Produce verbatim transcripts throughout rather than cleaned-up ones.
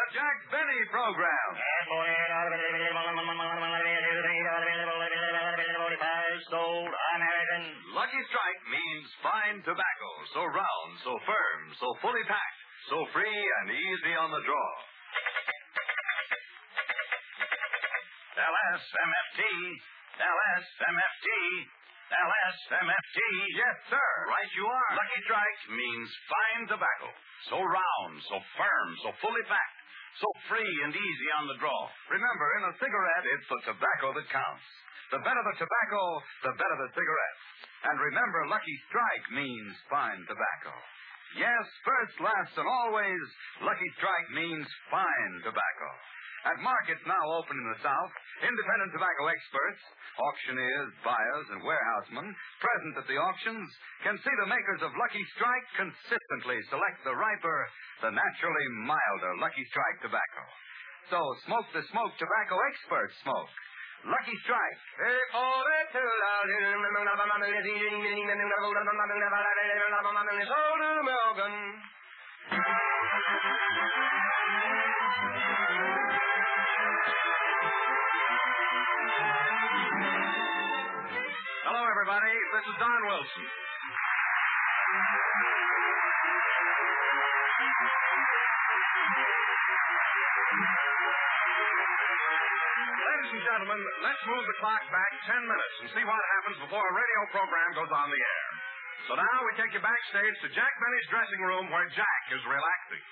Jack Benny program. Sold American. Lucky Strike means fine tobacco, so round, so firm, so fully packed, so free and easy on the draw. L S M F T. L S M F T. L S M F T. Yes, sir. Right you are. Lucky Strike means fine tobacco, so round, so firm, so fully packed, so free and easy on the draw. Remember, in a cigarette, it's the tobacco that counts. The better the tobacco, the better the cigarette. And remember, Lucky Strike means fine tobacco. Yes, first, last, and always, Lucky Strike means fine tobacco. At markets now open in the South, independent tobacco experts, auctioneers, buyers, and warehousemen present at the auctions can see the makers of Lucky Strike consistently select the riper, the naturally milder Lucky Strike tobacco. So smoke the smoke tobacco experts smoke. Lucky Strike. Hello, everybody. This is Don Wilson. Ladies and gentlemen, let's move the clock back ten minutes and see what happens before a radio program goes on the air. So now we take you backstage to Jack Benny's dressing room where Jack is relaxing.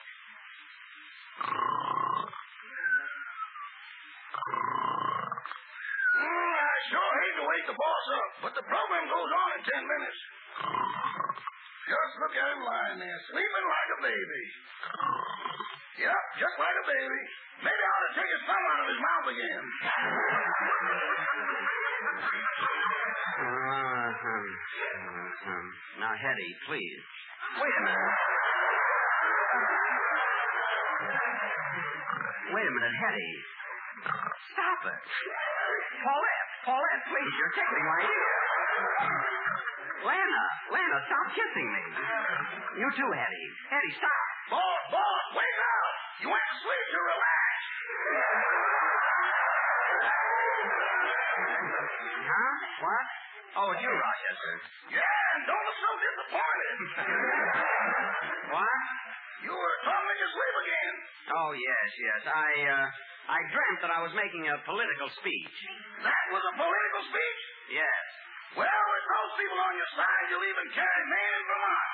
Mm, I sure hate to wake the boss up, but the program goes on in ten minutes. Just look at him lying there, sleeping like a baby. Yep, just like a baby. Maybe I ought to take his thumb out of his mouth again. Uh-huh. Uh-huh. Now, Hetty, please. Wait a minute. Wait a minute, Hetty. Stop it. Paulette, Paulette, please, you're tickling my ear. Lana, Lana, stop kissing me. You too, Hetty. Hetty, stop. Boss, boss, wake up! You went to sleep to relax. Huh? What? Oh, it's you, Rochester. Yeah, and don't look so disappointed. What? You were talking to sleep again. Oh, yes, yes. I, uh, I dreamt that I was making a political speech. That was a political speech? Yes. Well, with those people on your side, you'll even carry Maine in Vermont.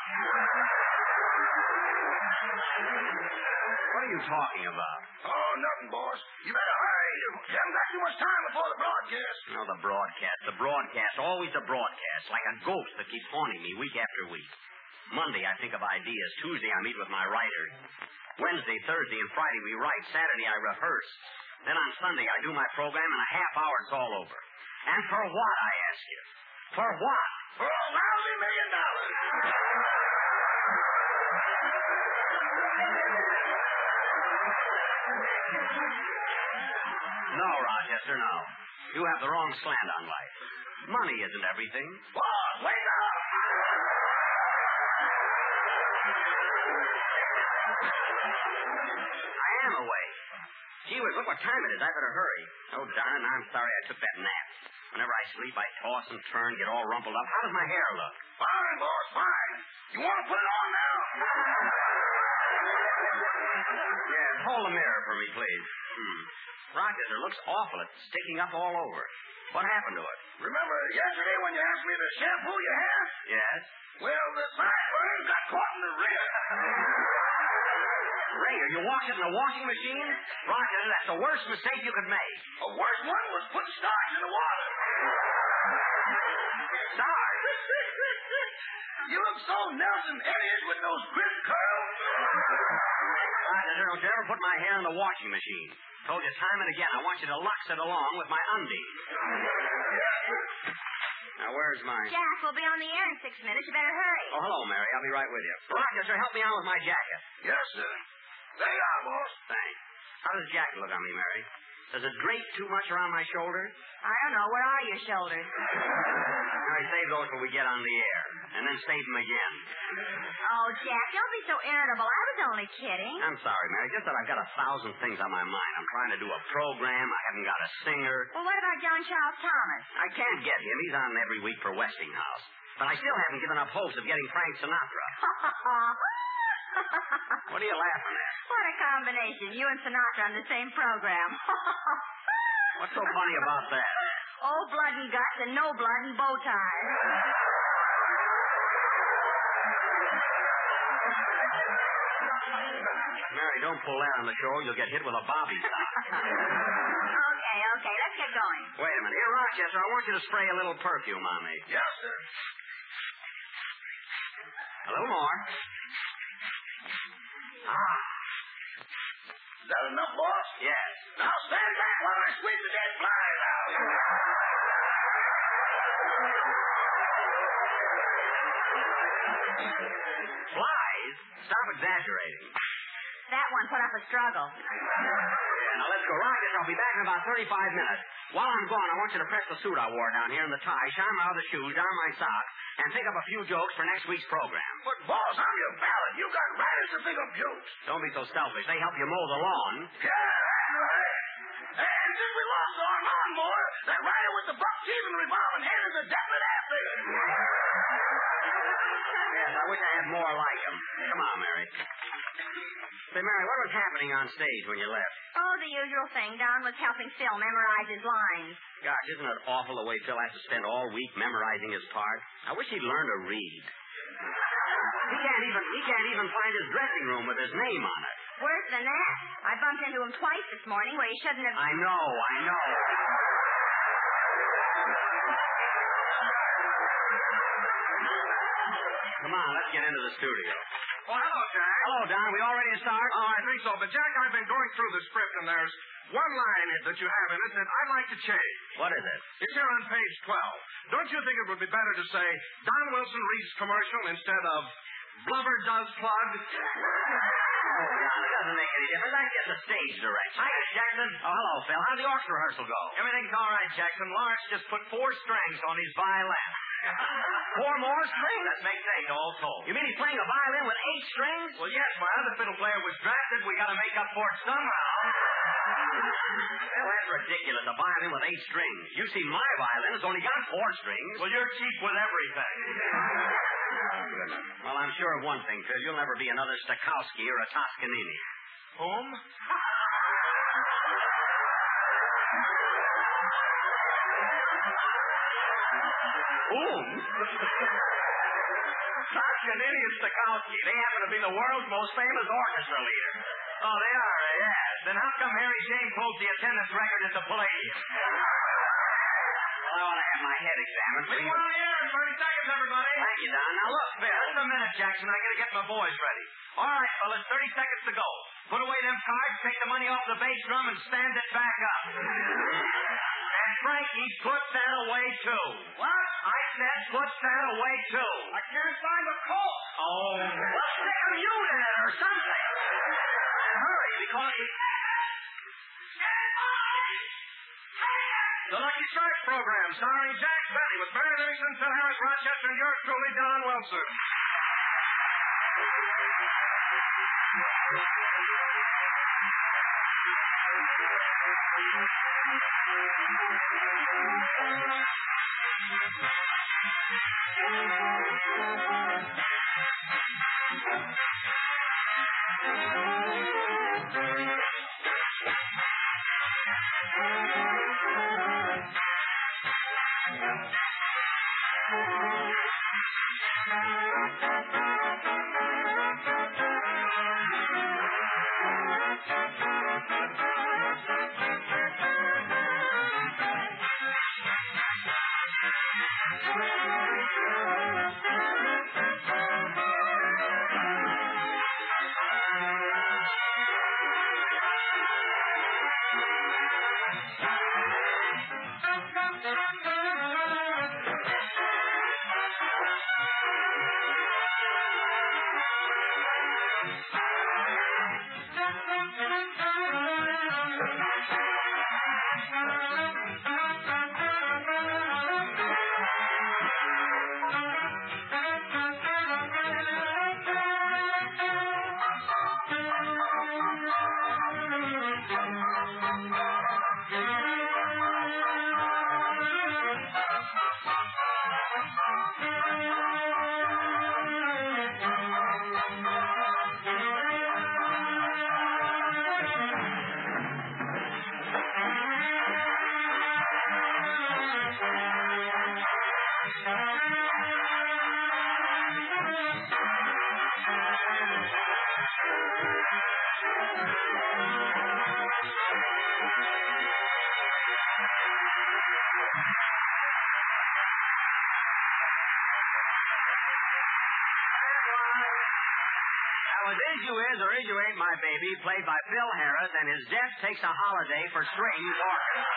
What are you talking about? Oh, nothing, boss. You better hurry. You haven't got too much time before the broadcast. No, the broadcast. The broadcast. Always the broadcast. Like a ghost that keeps haunting me week after week. Monday, I think of ideas. Tuesday, I meet with my writers. Wednesday, Thursday, and Friday, we write. Saturday, I rehearse. Then on Sunday, I do my program. In a half hour, it's all over. And for what, I ask you? For what? For a lousy million dollars. No, Rochester, no. You have the wrong slant on life. Money isn't everything. Boss, wake up! I am awake. Gee whiz, look what time it is. I better hurry. Oh, darn it, I'm sorry I took that nap. Whenever I sleep, I toss and turn, get all rumpled up. How does my hair look? Fine, boss, fine. You want to put it on now? Yes, hold the mirror for me, please. Hmm. Rochester, it looks awful. It's sticking up all over. What happened to it? Remember yesterday when you asked me to shampoo your hair? Yes. Well, the sideburns got caught in the ring. Ray, are you washing in a washing machine? Rochester, that's the worst mistake you could make. The worst one was putting starch in the water. Starch? You look so Nelson Elliott with those crisp curls. Rochester, don't you ever put my hair in the washing machine. Told you time and again, I want you to lux it along with my undies. Now, where's my... Jack, we'll be on the air in six minutes. You better hurry. Oh, hello, Mary. I'll be right with you. Rochester, help me out with my jacket. Yes, sir. There you are, boss. Thanks. How does the jacket look on me, Mary? Does it drape too much around my shoulders? I don't know. Where are your shoulders? Mary, save those when we get on the air. and then save them again. Oh, Jack, don't be so irritable. I was only kidding. I'm sorry, Mary. Just that I've got a thousand things on my mind. I'm trying to do a program. I haven't got a singer. Well, what about John Charles Thomas? I can't get him. He's on every week for Westinghouse. But I still haven't given up hopes of getting Frank Sinatra. What are you laughing at? What a combination. You and Sinatra on the same program. What's so funny about that? Oh, blood and guts and no blood and bow ties. Mary, don't pull that on the show. You'll get hit with a bobby sock. Okay, okay. Let's get going. Wait a minute. Here, Rochester, I want you to spray a little perfume on me. Yes, sir. A little more. Ah. Is that enough, boss? Yes. Now stand back while I sweep the dead flies out. Flies? Stop exaggerating. That one put up a struggle. Yeah, now let's go. Rochester, I'll be back in about thirty-five minutes. While I'm gone, I want you to press the suit I wore down here in the tie, shine my other shoes, darn my socks, and think up a few jokes for next week's program. But, boss, I'm your valet. You got writers to think of jokes. Don't be so selfish. They help you mow the lawn. Yeah, that's right. And since we lost our lawnmower, that rider with the buck teeth and revolving head is a definite athlete. Yes, I wish I had more like him. Come on, Mary. Say, Mary, what was happening on stage when you left? Oh, the usual thing. Don was helping Phil memorize his lines. Gosh, isn't it awful the way Phil has to spend all week memorizing his part? I wish he'd learn to read. He can't even he can't even find his dressing room with his name on it. Worse than that. I bumped into him twice this morning where he shouldn't have... I know, I know. Come on, let's get into the studio. Well, hello, Jack. Hello, Don. Are we all ready to start? Oh, I think so. But, Jack, I've been going through the script, and there's one line that you have in it that I'd like to change. What is it? It's here on page twelve. Don't you think it would be better to say, Don Wilson reads commercial instead of blubber does plug? Oh, Don, it doesn't make any difference. That's just a stage direction. Hi, Jackson. Oh, hello, Phil. How'd the orchestra rehearsal go? Everything's all right, Jackson. Lawrence just put four strings on his violin. Four more strings? That makes eight all told. You mean he's playing a violin with eight strings? Well, yes, my other fiddle player was drafted. We got to make up for it somehow. Well, that's ridiculous. A violin with eight strings. You see, my violin has only got four strings. Well, you're cheap with everything. Well, I'm sure of one thing, Phil. You'll never be another Stokowski or a Toscanini. Whom? Whom? Toscanini and Stokowski. They happen to be the world's most famous orchestra leader. Oh, they are, eh? Yes. Then how come Harry James holds the attendance record at the Palladium? Well, I want to have my head examined. We want to hear in thirty seconds, everybody. Thank you, Don. Now, look, Phil. Just a minute, Jackson. I got to get my boys ready. All right, fellas, thirty seconds to go. Put away them cards, take the money off the bass drum, and stand it back up. And Frankie, put that away, too. What? I said put that away, too. I can't find the Colt. Oh, well, stick a mute in it or something. And hurry, because he... The Lucky Strike program, starring Jack Benny, with Barry Livingston, Phil Harris, Rochester, and yours truly, Don Wilson. Or Is You Ain't My Baby, played by Phil Harris, and his Death Takes a Holiday for Strings Orchestra.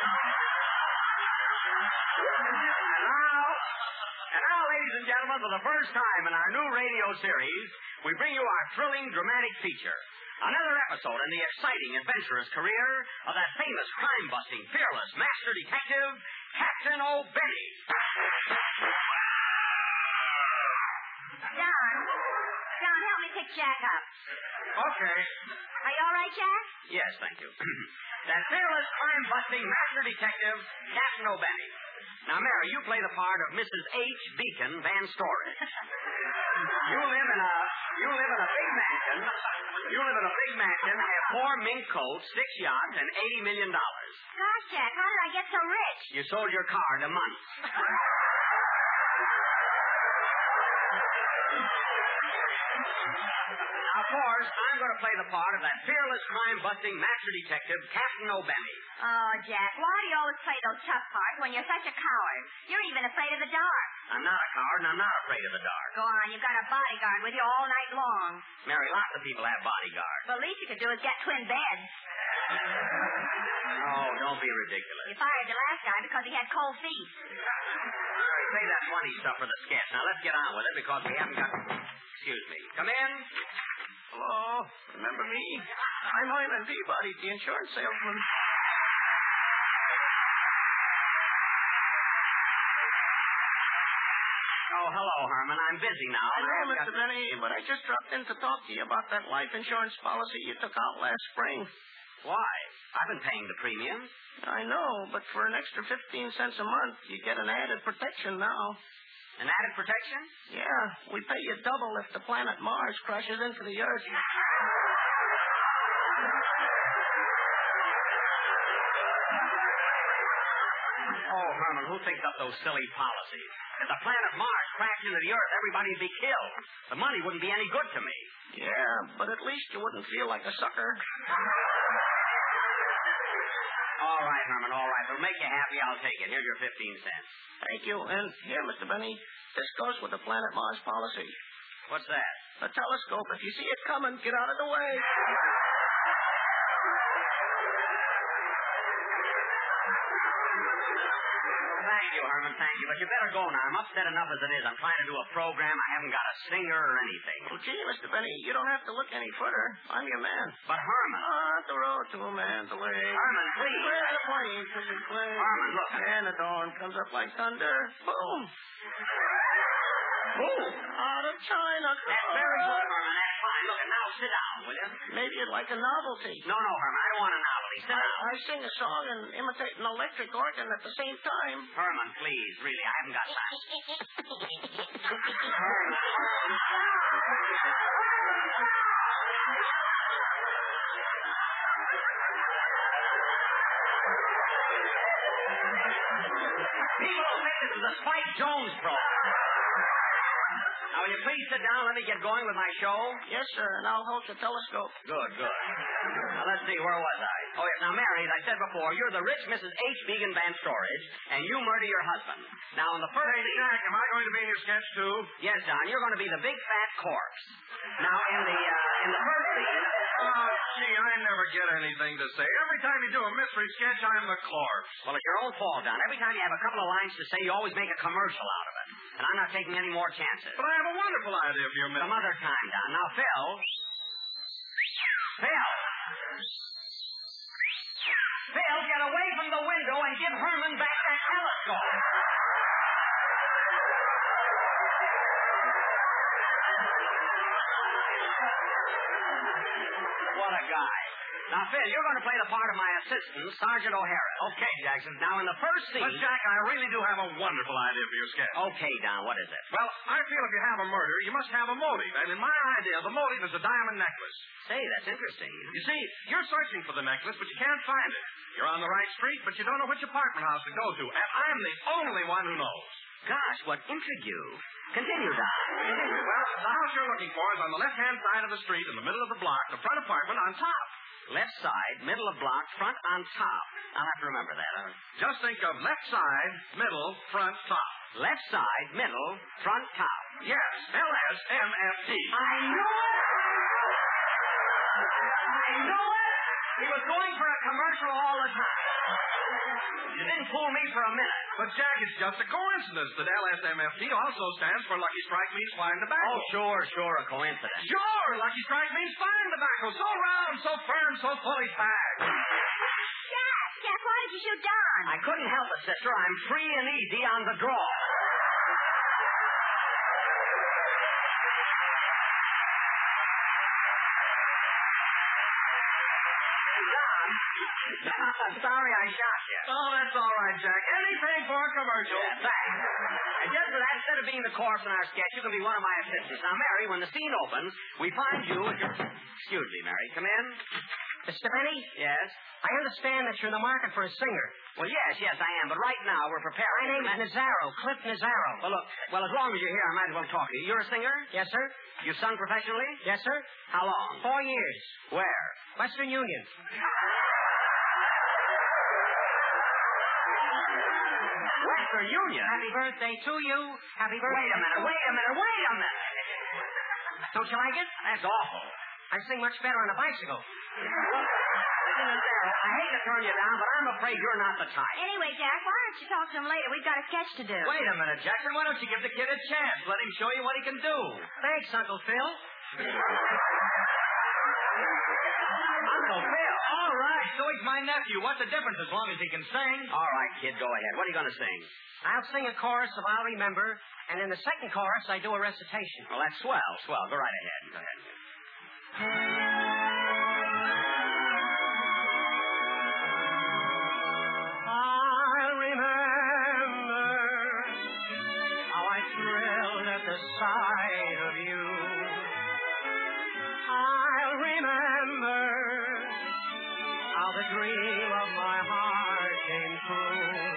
And now, and now, ladies and gentlemen, for the first time in our new radio series, we bring you our thrilling, dramatic feature. Another episode in the exciting, adventurous career of that famous crime-busting, fearless master detective, Captain O'Benny. John. John, help me pick Jack up. Okay. Are you all right, Jack? Yes, thank you. That fearless, crime-busting master detective, Captain O'Benny. Now, Mary, you play the part of Missus H. Beacon Van Storage. You live in a you live in a big mansion. You live in a big mansion, have four mink coats, six yachts, and eighty million dollars. Gosh, Jack, how did I get so rich? You sold your car to money. Now, of course, I'm going to play the part of that fearless, crime-busting master detective, Captain O'Benny. Oh, Jack, why do you always play those tough parts when you're such a coward? You're even afraid of the dark. I'm not a coward, and I'm not afraid of the dark. Go on, you've got a bodyguard with you all night long. Mary, lots of people have bodyguards. The least you could do is get twin beds. Oh, don't be ridiculous. You fired the last guy because he had cold feet. Mary, say that funny stuff for the sketch. Now, let's get on with it because we haven't got... Excuse me. Come in. Hello. Remember me? I'm Hyman Peabody, the insurance salesman. Oh, hello, Herman. I'm busy now. I know, Mister Got... Benny, but I just dropped in to talk to you about that life insurance policy you took out last spring. Why? I've been paying the premiums. I know, but for an extra fifteen cents a month, you get an added protection now. An added protection? Yeah, we pay you double if the planet Mars crashes into the Earth. Oh, Herman, who thinks up those silly policies? If the planet Mars crashed into the Earth, everybody'd be killed. The money wouldn't be any good to me. Yeah, but at least you wouldn't feel like a sucker. All right, Herman, all right. If it'll make you happy, I'll take it. Here's your fifteen cents. Thank you. And here, Mister Benny, this goes with the Planet Mars policy. What's that? A telescope. If you see it coming, get out of the way. Thank you, Herman, thank you. But you better go now. I'm upset enough as it is. I'm trying to do a program. I haven't got a singer or anything. Well, gee, Mister Benny, you don't have to look any further. I'm your man. But, Herman... On the road to a man's away. Herman, please. Where the planes will play. Herman, look. And the dawn comes up like thunder. Boom. Boom. Out of China. That's very good, Herman. That's fine. Look, and now sit down, will you? Maybe you'd like a novelty. No, no, Herman. I don't want a novelty. Sit down. I sing a song and imitate an electric organ at the same time. Herman, please. Really, I haven't got time. Herman. People will think this is a Spike Jones program. Now, will you please sit down? Let me get going with my show. Yes, sir, and I'll hold your telescope. Good, good. Now, let's see. Where was I? Oh, yes. Now, Mary, as I said before, you're the rich Missus H. Began Van Storage, and you murder your husband. Now, in the first Hey, scene... Jack, am I going to be in your sketch, too? Yes, John. You're going to be the big, fat corpse. Now, in the, uh, in the first scene... Oh, gee, I never get anything to say. Every time you do a mystery sketch, I'm the corpse. Well, it's your own fault, John. Every time you have a couple of lines to say, you always make a commercial out of it. And I'm not taking any more chances. But I have a wonderful idea for your mystery. Some other time, John. Now, Phil... Phil! Phil, get away from the window and give Herman back that telescope. What a guy. Now, Phil, you're going to play the part of my assistant, Sergeant O'Hara. Okay, Jackson. Now, in the first scene... But, Jack, I really do have a wonderful idea for your sketch. Okay, Don, what is it? Well, I feel if you have a murder, you must have a motive. And in my idea, the motive is a diamond necklace. Say, that's interesting. You see, you're searching for the necklace, but you can't find it. You're on the right street, but you don't know which apartment house to go to. And I'm the only one who knows. Gosh, what intrigue. Continue, Don. Continue. Well, the house you're looking for is on the left-hand side of the street, in the middle of the block, the front apartment on top. Left side, middle of block, front on top. I'll have to remember that. Huh? Just think of left side, middle, front, top. Left side, middle, front, top. Yes, L S M F T. I know it! I know it! He was going for a commercial all the time. You didn't fool me for a minute. But, Jack, it's just a coincidence that L S M F T also stands for Lucky Strike means fine tobacco. Oh, sure, sure, a coincidence. Sure, Lucky Strike means fine tobacco. So round, so firm, so fully packed. Jack, Jack, why did you shoot Don? I couldn't help it, sister. I'm free and easy on the draw. I'm sorry I shot you. Oh, that's all right, Jack. Anything for a commercial. Yeah, thanks. And just for that, instead of being the chorus in our sketch, you can be one of my assistants. Now, Mary, when the scene opens, we find you at your... Excuse me, Mary. Come in. Mister Benny? Yes? I understand that you're in the market for a singer. Well, yes, yes, I am. But right now, we're preparing... My name is Nazaro, Cliff Nazaro. Well, look, well, as long as you're here, I might as well talk to you. You're a singer? Yes, sir. You've sung professionally? Yes, sir. How long? Four years. Where? Western Union. Western Union? Happy birthday to you. Happy birthday. Wait a minute, wait a minute, wait a minute. Don't you like it? That's awful. I sing much better on a bicycle. I hate to turn you down, but I'm afraid you're not the type. Anyway, Jack, why don't you talk to him later? We've got a sketch to do. Wait a minute, Jackson. Why don't you give the kid a chance? Let him show you what he can do. Thanks, Uncle Phil. Uncle Phil. All right, so he's my nephew. What's the difference as long as he can sing? All right, kid, go ahead. What are you going to sing? I'll sing a chorus of I'll Remember, and in the second chorus, I do a recitation. Well, that's swell, swell. Go right ahead. Go ahead. I'll remember how I thrilled at the sight of you. I'll remember how the dream of my heart came true.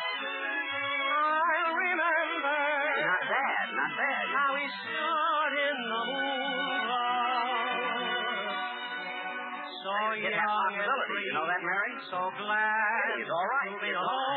I'll remember Not bad, not bad. how we stood in the moonlight. So It has young and possibility. free, You know that, Mary? so glad He's all right. to be He's all right.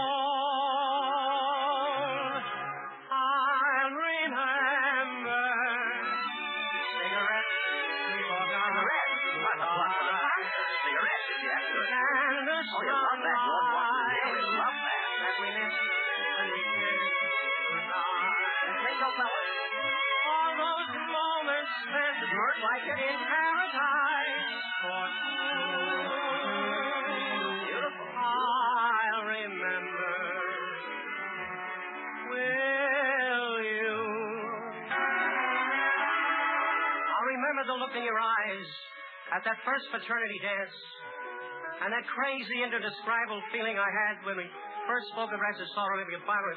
alone. I'll remember cigarettes we forgot. Cigarettes? What the fuck? Cigarettes, yes, good. And the Oh, you love that. Lord, what? You really love that. that we missed when we kissed goodnight. Say so, fellas. All those moments spent Does Mert like it? in paradise for two. Beautiful. I'll remember. Will you? I'll remember the look in your eyes at that first fraternity dance and that crazy, indescribable feeling I had when we first spoke of as a sorrow of your pirates.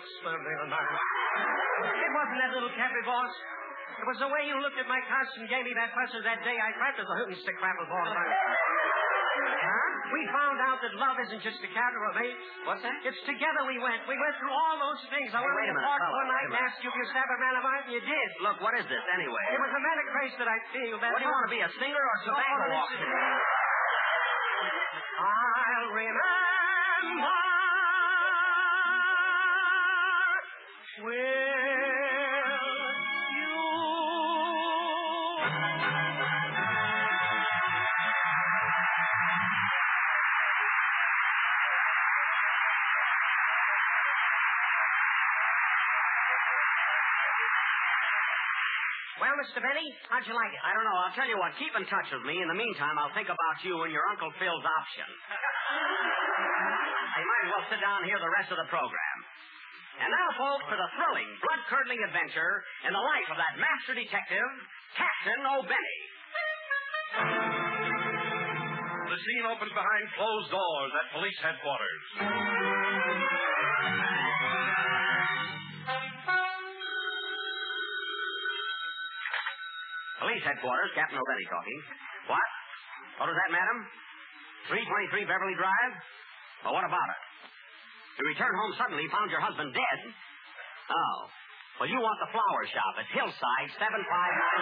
It wasn't that little cappy boss. It was the way you looked at my costume and gave me that present that day I practiced the hoot and stick crapple ball. Huh? We found out that love isn't just a capital, mate. What's that? It's together we went. We went through all those things. I Hey, went wait a to the minute, park fella, one wait night a and minute. asked you if you stab a man of mine, and you did. Look, what is this, anyway? It was a manic craze that I feel. That What do you want to be, a singer or a tobacco Oh, walker? I'll remember. Will you? Well, Mister Benny, how'd you like it? I don't know. I'll tell you what. Keep in touch with me. In the meantime, I'll think about you and your Uncle Phil's option. You might as well sit down and hear the rest of the program. And now, folks, for the thrilling, blood-curdling adventure in the life of that master detective, Captain O'Benny. The scene opens behind closed doors at police headquarters. Police headquarters, Captain O'Benny talking. What? What was that, madam? three twenty-three Beverly Drive? Well, what about it? You returned home suddenly, found your husband dead. Oh. Well, you want the flower shop at Hillside, seven five nine...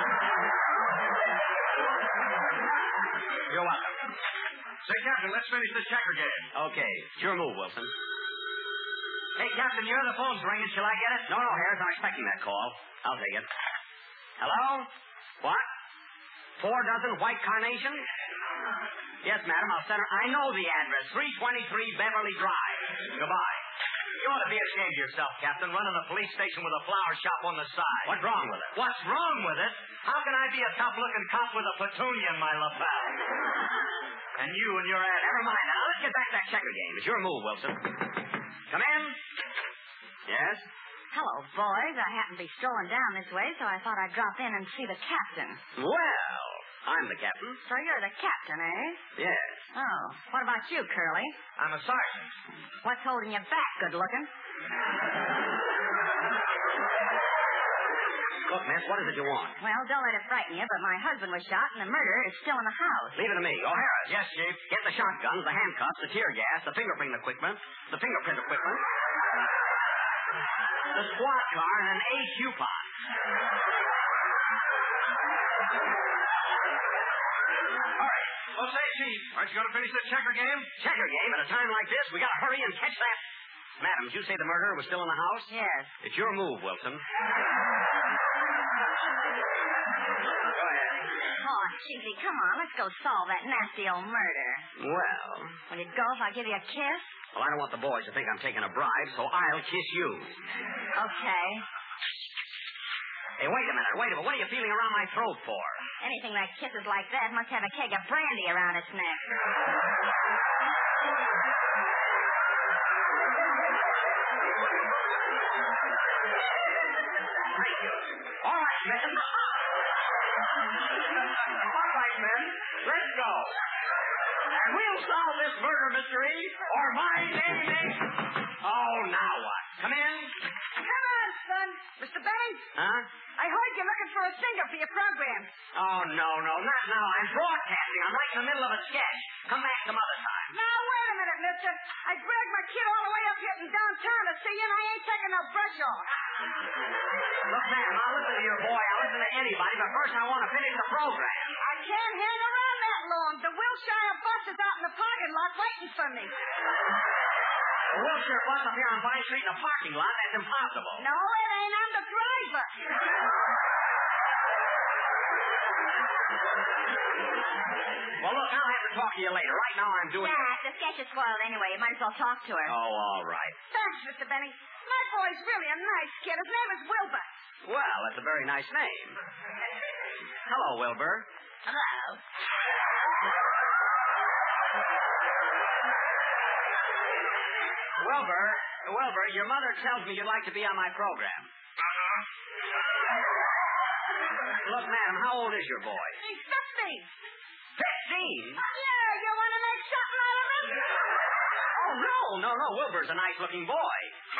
You're welcome. Say, Captain, let's finish this checker game. Okay. It's your move, Wilson. Hey, Captain, you're the phone's ringing. Shall I get it? No, no, Harris, I'm expecting that call. I'll take it. Hello? What? Four dozen white carnations? Yes, madam, I'll send her. I know the address. three twenty-three Beverly Drive. Goodbye. You ought to be ashamed of yourself, Captain, running a police station with a flower shop on the side. What's wrong with it? What's wrong with it? How can I be a tough-looking cop with a petunia in my lapel? And you and your ass. Never mind. Now, let's get back to that checker game. It's your move, Wilson. Come in. Yes? Hello, boys. I happen to be strolling down this way, so I thought I'd drop in and see the captain. Well, I'm the captain. So you're the captain, eh? Yes. Oh. What about you, Curly? I'm a sergeant. What's holding you back, good looking? Look, miss, what is it you want? Well, don't let it frighten you, but my husband was shot and the murderer is still in the house. Leave it to me. O'Hara. Yes, Chief. Get the shotguns, the handcuffs, the tear gas, the fingerprint equipment, the fingerprint equipment, the squad car, and an A Q pot. All right. Well, say, Chief, aren't you going to finish the checker game? Checker game at a time like this? We got to hurry and catch that. Madam, did you say the murderer was still in the house? Yes. It's your move, Wilson. Go ahead. Oh, Cheesy, come on. Let's go solve that nasty old murder. Well, Will you go if I give you a kiss? well, I don't want the boys to think I'm taking a bribe, so I'll kiss you. Okay. Hey, wait a minute, wait a minute. What are you feeling around my throat for? Anything that kisses like that must have a keg of brandy around its neck. Thank you. All right, men. All right, men. Let's go. And we'll solve this murder mystery, or my name is... Oh, now what? Come in. Come on, son. Mister Benny, Huh? I heard you're looking for a singer for your program. Oh, no, no, not now. I'm broadcasting. I'm right in the middle of a sketch. Come back some other time. Now, wait a minute, mister. I dragged my kid all the way up here from downtown to see you, and I ain't taking no brush off. Look, man, I'll listen to your boy. I'll listen to anybody, but first I want to finish the program. I can't hang around that long. The Wilshire bus is out in the parking lot waiting for me. The Wilshire bus up here on Vine Street in a parking lot? That's impossible. No, it ain't. I'm the driver. Well, look, I'll have to talk to you later. Right now I'm doing... Jack, the sketch is spoiled anyway. You might as well talk to her. Oh, all right. Thanks, Mister Benny. My boy's really a nice kid. His name is Wilbur. Well, that's a very nice name. Hello, Wilbur. Hello. Wilbur, Wilbur, your mother tells me you'd like to be on my program. Uh-huh. Look, madam, how old is your boy? He's fifteen. Fifteen? Yeah, you want to make something out of him? Oh, no, no, no. Wilbur's a nice-looking boy.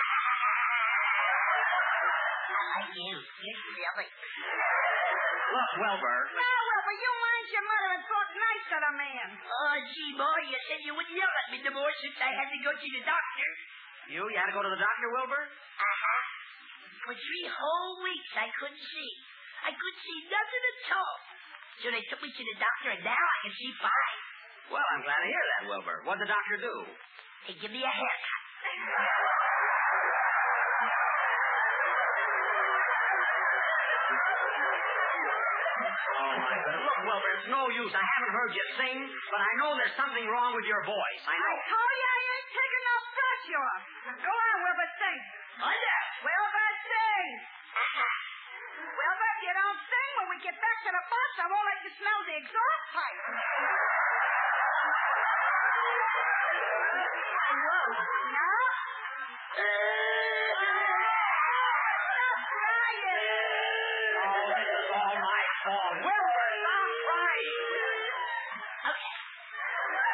I like you. You're silly. Look, Wilbur. Now, Wilbur, you mind your mother and talk nice to the man. Oh, gee, boy, you said you wouldn't yell at me no more since I had to go to the doctor. You? You had to go to the doctor, Wilbur? Uh-huh. For three whole weeks, I couldn't see. I couldn't see nothing at all. So they took me to the doctor, and now I can see fine. Well, I'm glad to hear that, Wilbur. What'd the doctor do? They give me a haircut. Oh, my goodness. Look, Wilbur, it's no use. I haven't heard you sing, but I know there's something wrong with your voice. I know. I told you I ain't taking no brush off. Go on, Wilbur, sing. I know. Wilbur, sing. Wilbur, if you don't sing, when we get back to the bus, I won't let you smell the exhaust pipe. Whoa. Now? Stop crying. Oh, this is all my fault. Wilbur, stop crying. Okay.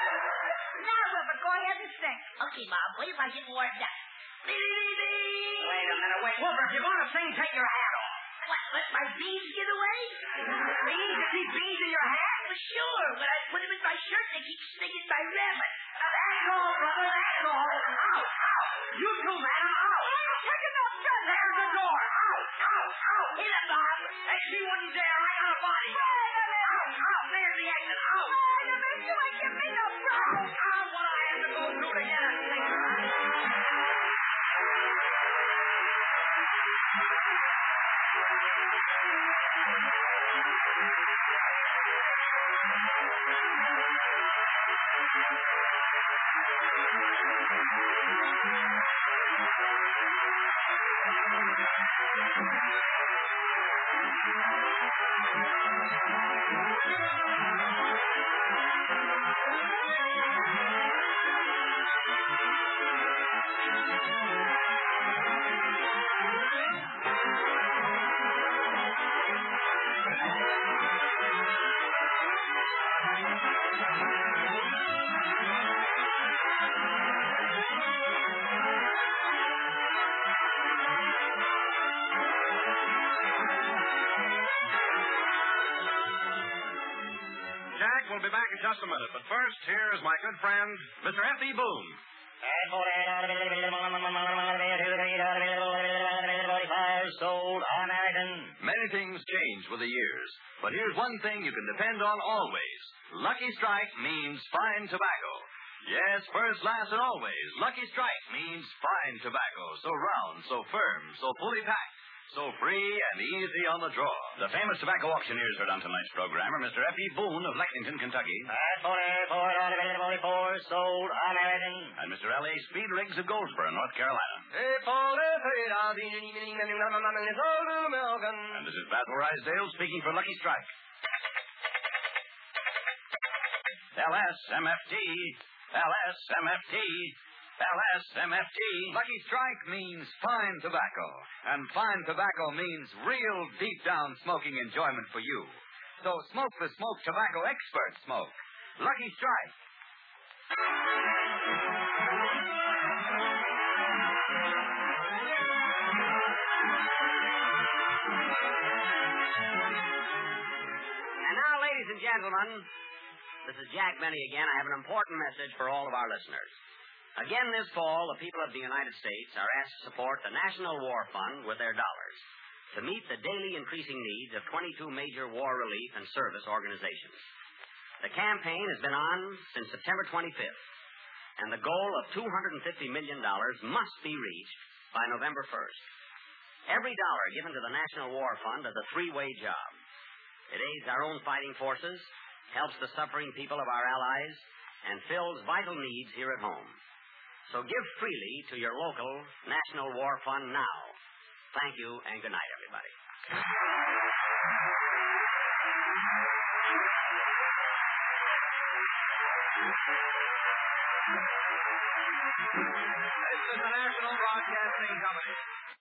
Now, Wilbur, go ahead and sing. Okay, Mom. Wait if I get warmed up. Wait a minute, wait. Wilbur, if you're going to sing, take your hat off. What, let my beads get away? Beads? You see beads in your hat? Well, sure. When I put them in my shirt, they keep stinging my rabbit. Now, that's all, brother. That's all. Out, out. You too, man. Out. I'm taking no gun. There's the door. Out, out, out. Hit him, Bob. Hey, she wouldn't dare. I got a body. Out, out. There's the exit. Out. Wait a minute. You ain't give me no problem. Out. What I have to go through to get a singer. Jack will be back in just a minute, but first, here's my good friend, Mister F E. Boone. Sold American. Many things change with the years, but here's one thing you can depend on always. Lucky Strike means fine tobacco. Yes, first, last, and always. Lucky Strike means fine tobacco. So round, so firm, so fully packed, so free and easy on the draw. The famous tobacco auctioneers heard on tonight's program are Mister F E. Boone of Lexington, Kentucky, Sold American. and Mister L A. Speed Riggs of Goldsboro, North Carolina. And this is Basil Risedale speaking for Lucky Strike. L S M F T, L S M F T, L S M F T. Lucky Strike means fine tobacco, and fine tobacco means real deep-down smoking enjoyment for you. So smoke the smoke tobacco expert smoke. Lucky Strike. And now, ladies and gentlemen, this is Jack Benny again. I have an important message for all of our listeners. Again this fall, the people of the United States are asked to support the National War Fund with their dollars to meet the daily increasing needs of twenty-two major war relief and service organizations. The campaign has been on since September twenty-fifth, and the goal of two hundred fifty million dollars must be reached by November first. Every dollar given to the National War Fund is a three-way job. It aids our own fighting forces, helps the suffering people of our allies, and fills vital needs here at home. So give freely to your local National War Fund now. Thank you, and good night, everybody. This is the National Broadcasting Company.